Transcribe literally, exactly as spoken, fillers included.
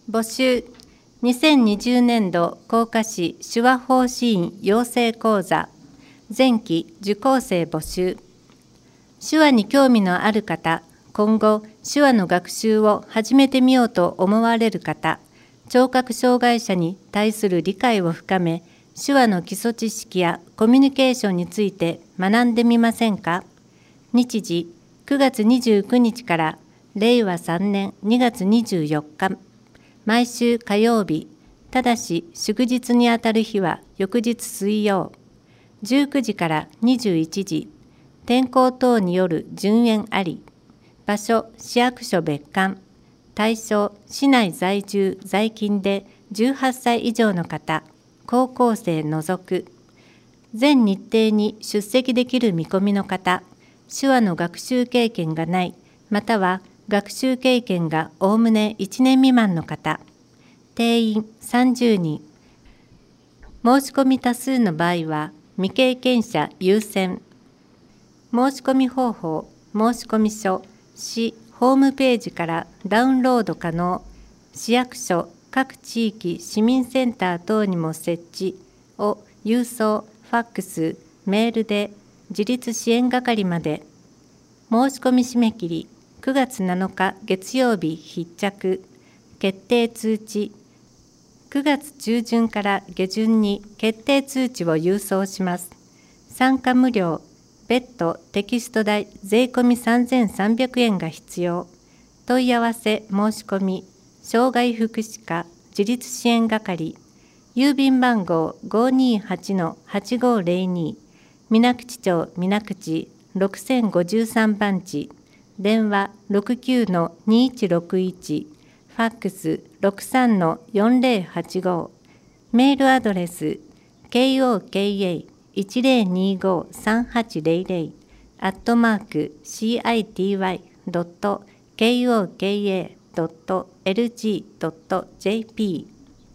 募集にせんにじゅうねんど甲賀市手話奉仕員養成講座前期受講生募集。手話に興味のある方、今後手話の学習を始めてみようと思われる方、聴覚障害者に対する理解を深め、手話の基礎知識やコミュニケーションについて学んでみませんか。日時くがつにじゅうくにちかられいわさんねんにがつにじゅうよっか、毎週火曜日、ただし祝日にあたる日は翌日水曜、じゅうくじからにじゅういちじ、天候等による順延あり、場所市役所別館、対象市内在住在勤でじゅうはっさい以上の方、高校生除く、全日程に出席できる見込みの方、手話の学習経験がない、または学習経験がおおむねいちねん未満の方、定員さんじゅうにん、申し込み多数の場合は未経験者優先。申し込み方法、申し込み書、市ホームページからダウンロード可能、市役所、各地域市民センター等にも設置を郵送、ファックス、メールで自立支援係まで。申し込み締め切りくがつなのか月曜日必着。決定通知くがつちゅうじゅんから下旬に決定通知を郵送します。参加無料、別途テキスト代税込みさんぜんさんびゃくえんが必要。問い合わせ申し込み、障害福祉課自立支援係、郵便番号 ごーにーはちのはちごーぜろに、水口町水口ろくせんごじゅうさんばんち、電話 ろくきゅうのにいちろくいち、ファックス ろくさんのよんぜろはちご、メールアドレス ケーオーケーエーいちぜろにごさんはちぜろぜろ アットマーク シーアイティーワイ ドット ケーオーケーエー ドット エルジー ドット ジェーピー